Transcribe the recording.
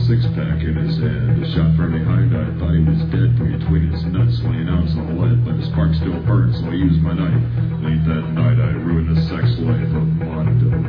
six-pack in his hand. Shot from behind, I thought he was dead from between his nuts, laying out some lead, but his spark still burned, so I used my knife. Late that night, I ruined the sex life of Mondo.